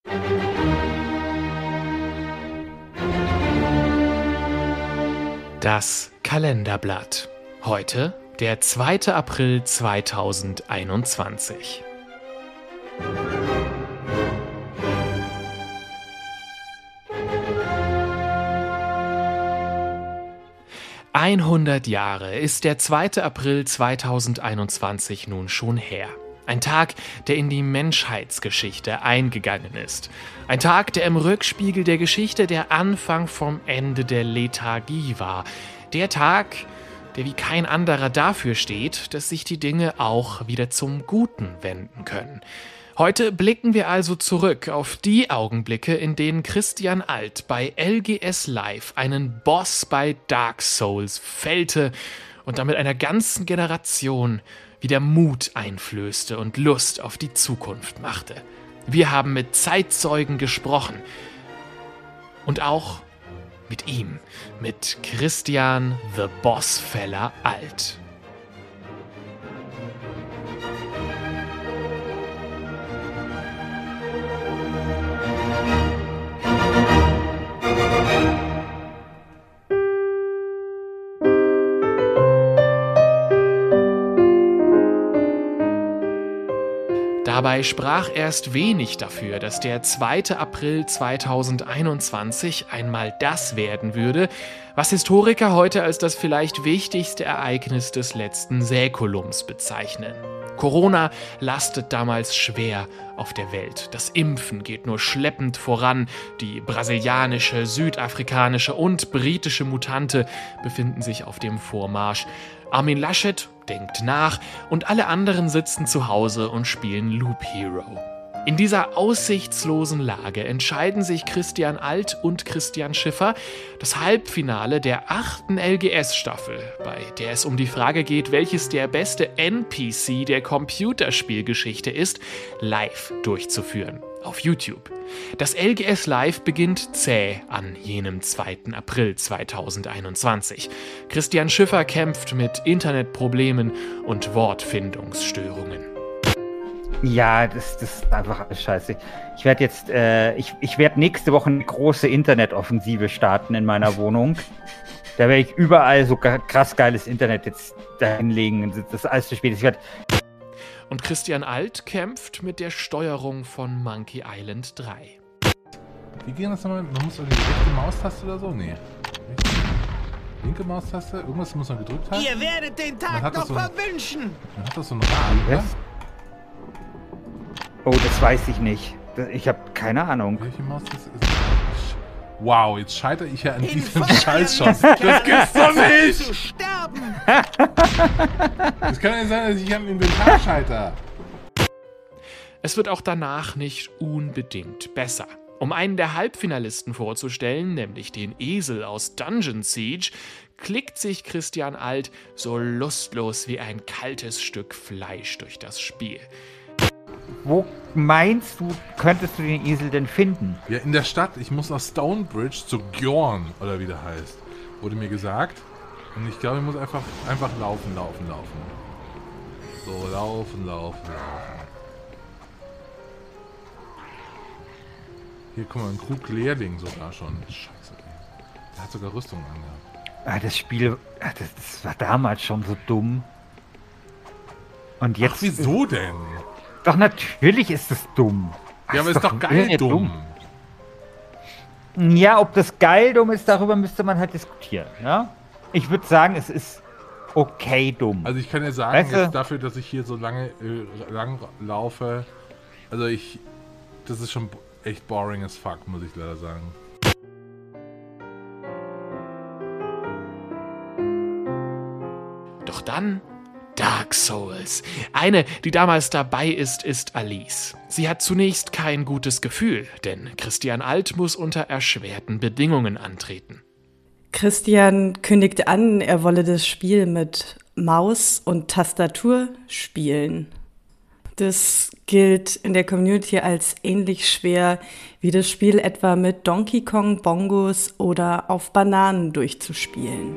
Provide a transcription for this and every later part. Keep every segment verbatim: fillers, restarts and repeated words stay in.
Das Kalenderblatt. Heute der zweite April zweitausendeinundzwanzig. hundert Jahre ist der zweite April zweitausendeinundzwanzig nun schon her. Ein Tag, der in die Menschheitsgeschichte eingegangen ist. Ein Tag, der im Rückspiegel der Geschichte der Anfang vom Ende der Lethargie war. Der Tag, der wie kein anderer dafür steht, dass sich die Dinge auch wieder zum Guten wenden können. Heute blicken wir also zurück auf die Augenblicke, in denen Christian Alt bei L G S Live einen Boss bei Dark Souls fällte und damit einer ganzen Generation wieder Mut einflößte und Lust auf die Zukunft machte. Wir haben mit Zeitzeugen gesprochen und auch mit ihm, mit Christian The Bossfeller Alt. Dabei sprach erst wenig dafür, dass der zweite April zweitausendeinundzwanzig einmal das werden würde, was Historiker heute als das vielleicht wichtigste Ereignis des letzten Säkulums bezeichnen. Corona lastet damals schwer auf der Welt. Das Impfen geht nur schleppend voran. Die brasilianische, südafrikanische und britische Mutante befinden sich auf dem Vormarsch. Armin Laschet denkt nach und alle anderen sitzen zu Hause und spielen Loop Hero. In dieser aussichtslosen Lage entscheiden sich Christian Alt und Christian Schiffer, das Halbfinale der achten L G S-Staffel, bei der es um die Frage geht, welches der beste N P C der Computerspielgeschichte ist, live durchzuführen. Auf YouTube. Das L G S Live beginnt zäh an jenem zweiten April zweitausendeinundzwanzig. Christian Schiffer kämpft mit Internetproblemen und Wortfindungsstörungen. Ja, das, das ist einfach alles scheiße. Ich werde jetzt, äh, ich, ich werde nächste Woche eine große Internetoffensive starten in meiner Wohnung. Da werde ich überall so krass geiles Internet jetzt dahinlegen. Das ist alles zu spät. Ich werde Und Christian Alt kämpft mit der Steuerung von Monkey Island drei. Wie ging das nochmal? Man muss irgendwie die rechte Maustaste oder so? Nee. Rechte, linke Maustaste? Irgendwas muss man gedrückt haben? Ihr werdet den Tag noch so verwünschen! Man hat das so einen Rahmen, oder? Oh, das weiß ich nicht. Ich habe keine Ahnung. Welche Maustaste ist das? Wow, jetzt scheitere ich ja an diesem Scheißschuss. Das gibt's doch nicht! Zu sterben! Das kann ja sein, dass ich am Inventar scheitere. Es wird auch danach nicht unbedingt besser. Um einen der Halbfinalisten vorzustellen, nämlich den Esel aus Dungeon Siege, klickt sich Christian Alt so lustlos wie ein kaltes Stück Fleisch durch das Spiel. Wo meinst du, könntest du den Esel denn finden? Ja, in der Stadt. Ich muss nach Stonebridge zu Gjorn, oder wie der heißt. Wurde mir gesagt. Und ich glaube, ich muss einfach, einfach laufen, laufen, laufen. So, laufen, laufen, laufen. Hier, guck mal, ein Krug Lehrling sogar schon. Scheiße, ey. Der hat sogar Rüstung angehabt. Ah, das Spiel, ah, das, das war damals schon so dumm. Und jetzt... Ach, wieso denn? Doch, natürlich ist es dumm. Ja, aber ist doch geil dumm. dumm. Ja, ob das geil dumm ist, darüber müsste man halt diskutieren. Ja? Ich würde sagen, es ist okay dumm. Also ich kann ja sagen, Weißt du? jetzt dafür, dass ich hier so lange äh, lang laufe, also ich, das ist schon echt boring as fuck, muss ich leider sagen. Doch dann Dark Souls. Eine, die damals dabei ist, ist Alice. Sie hat zunächst kein gutes Gefühl, denn Christian Alt muss unter erschwerten Bedingungen antreten. Christian kündigte an, er wolle das Spiel mit Maus und Tastatur spielen. Das gilt in der Community als ähnlich schwer wie das Spiel etwa mit Donkey Kong Bongos oder auf Bananen durchzuspielen.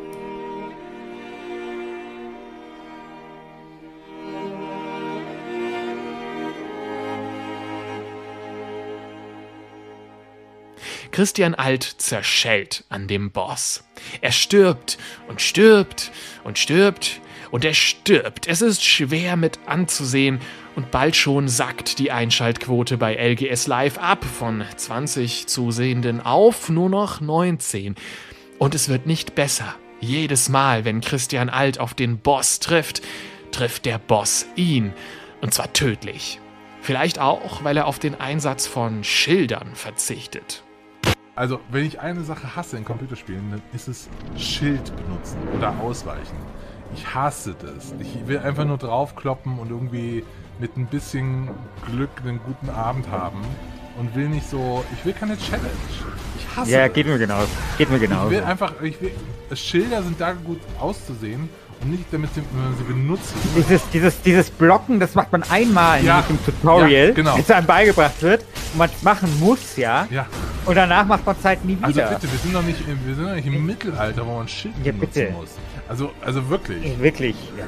Christian Alt zerschellt an dem Boss. Er stirbt und stirbt und stirbt und er stirbt. Es ist schwer mit anzusehen und bald schon sackt die Einschaltquote bei L G S Live ab von zwanzig Zusehenden auf nur noch neunzehn. Und es wird nicht besser. Jedes Mal, wenn Christian Alt auf den Boss trifft, trifft der Boss ihn. Und zwar tödlich. Vielleicht auch, weil er auf den Einsatz von Schildern verzichtet. Also, wenn ich eine Sache hasse in Computerspielen, dann ist es Schild benutzen oder ausweichen. Ich hasse das. Ich will einfach nur draufkloppen und irgendwie mit ein bisschen Glück einen guten Abend haben und will nicht so, ich will keine Challenge. Ich hasse Ja, das. geht mir genauso. Geht mir genauso. Ich will einfach, ich will, Schilder sind da gut auszusehen und nicht damit sie, wenn man sie benutzt. Dieses, dieses, dieses Blocken, das macht man einmal Ja. nämlich im Tutorial, Ja, genau. bis einem beigebracht wird und man es machen muss, ja. Ja, Und danach macht man es halt nie also wieder. bitte, wir sind doch nicht, im- wir sind doch nicht im Mittelalter, wo man Schild Ja, benutzen bitte. muss. Also, also wirklich. Wirklich. Ja.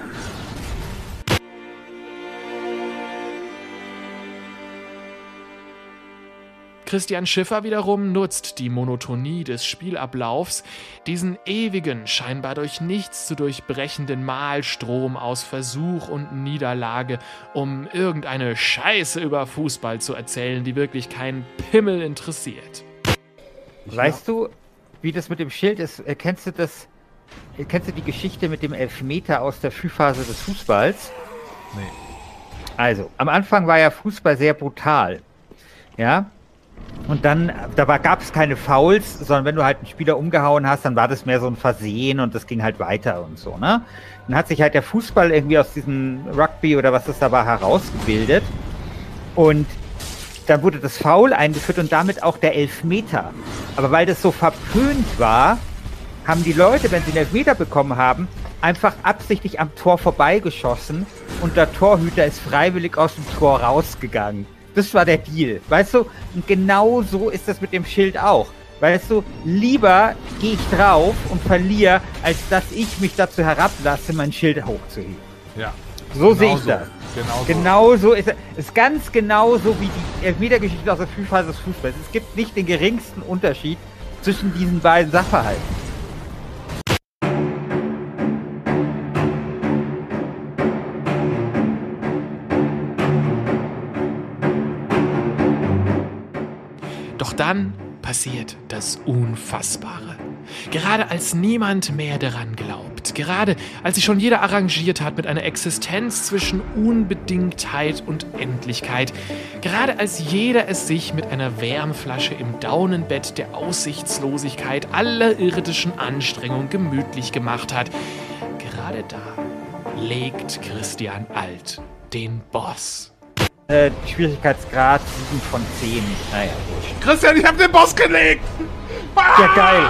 Christian Schiffer wiederum nutzt die Monotonie des Spielablaufs, diesen ewigen, scheinbar durch nichts zu durchbrechenden Mahlstrom aus Versuch und Niederlage, um irgendeine Scheiße über Fußball zu erzählen, die wirklich keinen Pimmel interessiert. Weißt du, wie das mit dem Schild ist? Äh, Kennst du das? äh, Kennst du die Geschichte mit dem Elfmeter aus der Frühphase des Fußballs? Nee. Also, am Anfang war ja Fußball sehr brutal. Ja? Und dann, dabei gab es keine Fouls, sondern wenn du halt einen Spieler umgehauen hast, dann war das mehr so ein Versehen und das ging halt weiter und so, ne? Dann hat sich halt der Fußball irgendwie aus diesem Rugby oder was das da war herausgebildet. Und dann wurde das Foul eingeführt und damit auch der Elfmeter. Aber weil das so verpönt war, haben die Leute, wenn sie einen Elfmeter bekommen haben, einfach absichtlich am Tor vorbeigeschossen und der Torhüter ist freiwillig aus dem Tor rausgegangen. Das war der Deal, weißt du? Und genau so ist das mit dem Schild auch. Weißt du, lieber gehe ich drauf und verliere, als dass ich mich dazu herablasse, mein Schild hochzuheben. Ja. So Genau sehe ich so. das. Genau so. Genau so ist es. Ist ganz genau so wie die Elfmetergeschichte aus der Frühphase des Fußballs. Es gibt nicht den geringsten Unterschied zwischen diesen beiden Sachverhalten. Doch dann passiert das Unfassbare. Gerade als niemand mehr daran glaubt, gerade als sich schon jeder arrangiert hat mit einer Existenz zwischen Unbedingtheit und Endlichkeit, gerade als jeder es sich mit einer Wärmflasche im Daunenbett der Aussichtslosigkeit aller irdischen Anstrengung gemütlich gemacht hat, gerade da legt Christian Alt den Boss. Äh, Schwierigkeitsgrad sieben von zehn. Naja, wurscht. Christian, ich hab den Boss gelegt! Ja, geil.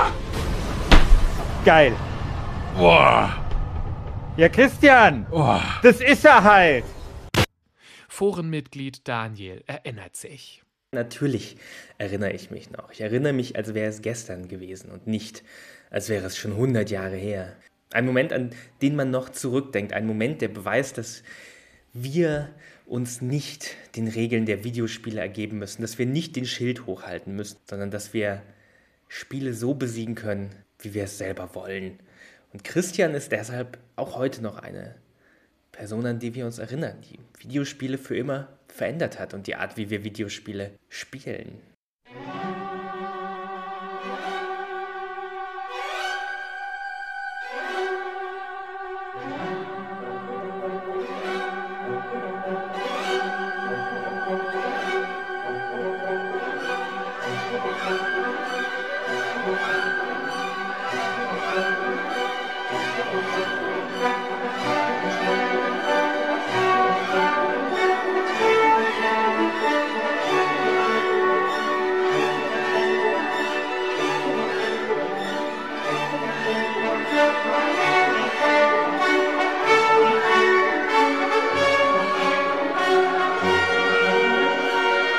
Geil. Boah. Ja, Christian, Boah. das ist er halt. Forenmitglied Daniel erinnert sich. Natürlich erinnere ich mich noch. Ich erinnere mich, als wäre es gestern gewesen und nicht, als wäre es schon hundert Jahre her. Ein Moment, an den man noch zurückdenkt. Ein Moment, der beweist, dass wir uns nicht den Regeln der Videospiele ergeben müssen, dass wir nicht den Schild hochhalten müssen, sondern dass wir Spiele so besiegen können, wie wir es selber wollen. Und Christian ist deshalb auch heute noch eine Person, an die wir uns erinnern, die Videospiele für immer verändert hat und die Art, wie wir Videospiele spielen.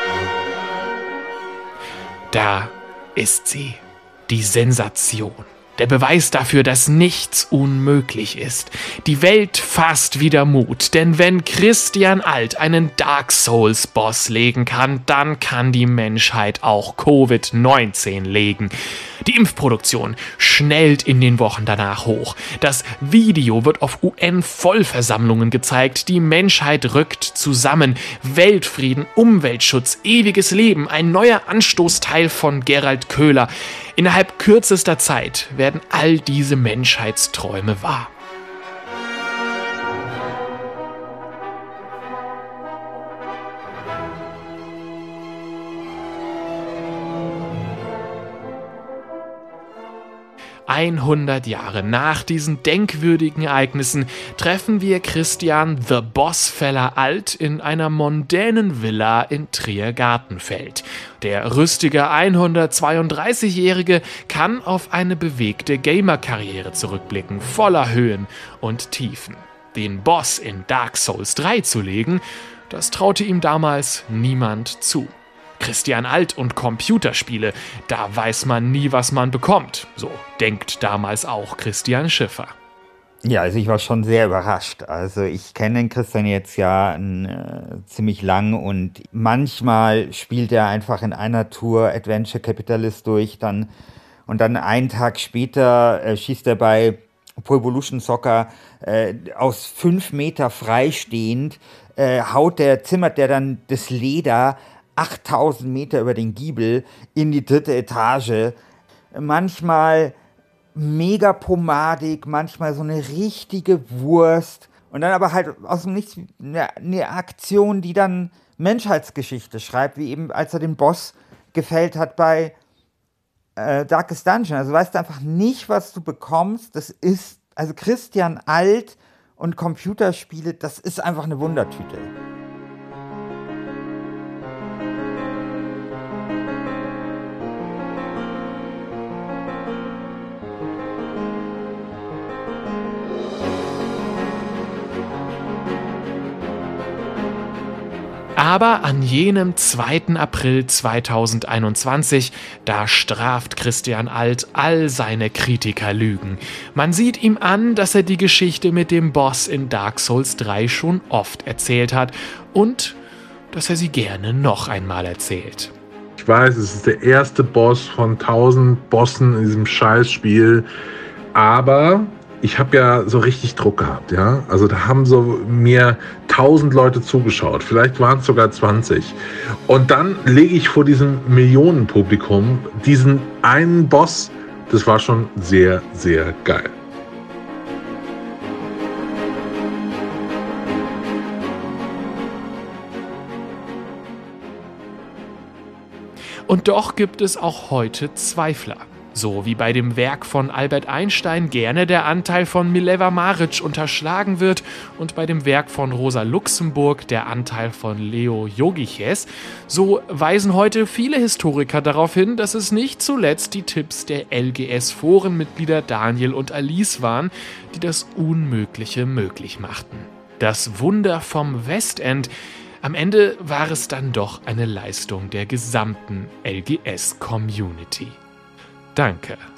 Da ist sie, die Sensation, Der Beweis dafür, dass nichts unmöglich ist. Die Welt fasst wieder Mut, denn wenn Christian Alt einen Dark Souls Boss legen kann, dann kann die Menschheit auch Covid neunzehn legen. Die Impfproduktion schnellt in den Wochen danach hoch. Das Video wird auf U N-Vollversammlungen gezeigt. Die Menschheit rückt zusammen. Weltfrieden, Umweltschutz, ewiges Leben, ein neuer Anstoßteil von Gerald Köhler. Innerhalb kürzester Zeit werden all diese Menschheitsträume wahr. hundert Jahre nach diesen denkwürdigen Ereignissen treffen wir Christian The Bossfeller Alt in einer mondänen Villa in Trier-Gartenfeld. Der rüstige hundertzweiunddreißigjährige kann auf eine bewegte Gamer-Karriere zurückblicken, voller Höhen und Tiefen. Den Boss in Dark Souls drei zu legen, das traute ihm damals niemand zu. Christian Alt und Computerspiele, da weiß man nie, was man bekommt. So denkt damals auch Christian Schiffer. Ja, also ich war schon sehr überrascht. Also ich kenne den Christian jetzt ja äh, ziemlich lang und manchmal spielt er einfach in einer Tour Adventure Capitalist durch, dann und dann einen Tag später äh, schießt er bei Pro Evolution Soccer äh, aus fünf Meter freistehend, äh, haut der, zimmert der dann das Leder achttausend Meter über den Giebel in die dritte Etage. Manchmal mega pomadig, manchmal so eine richtige Wurst. Und dann aber halt aus dem Nichts eine, eine Aktion, die dann Menschheitsgeschichte schreibt, wie eben als er den Boss gefällt hat bei äh, Darkest Dungeon. Also weißt du einfach nicht, was du bekommst. Das ist, also Christian Alt und Computerspiele, das ist einfach eine Wundertüte. Aber an jenem zweiten April zweitausendeinundzwanzig, da straft Christian Alt all seine Kritikerlügen. Man sieht ihm an, dass er die Geschichte mit dem Boss in Dark Souls drei schon oft erzählt hat und dass er sie gerne noch einmal erzählt. Ich weiß, es ist der erste Boss von tausend Bossen in diesem Scheißspiel, aber ich habe ja so richtig Druck gehabt, ja. Also da haben so mir tausend Leute zugeschaut, vielleicht waren es sogar zwanzig. Und dann lege ich vor diesem Millionenpublikum diesen einen Boss. Das war schon sehr, sehr geil. Und doch gibt es auch heute Zweifler. So wie bei dem Werk von Albert Einstein gerne der Anteil von Mileva Maric unterschlagen wird und bei dem Werk von Rosa Luxemburg der Anteil von Leo Jogiches, so weisen heute viele Historiker darauf hin, dass es nicht zuletzt die Tipps der L G S-Forenmitglieder Daniel und Alice waren, die das Unmögliche möglich machten. Das Wunder vom Westend. Am Ende war es dann doch eine Leistung der gesamten L G S-Community. Danke.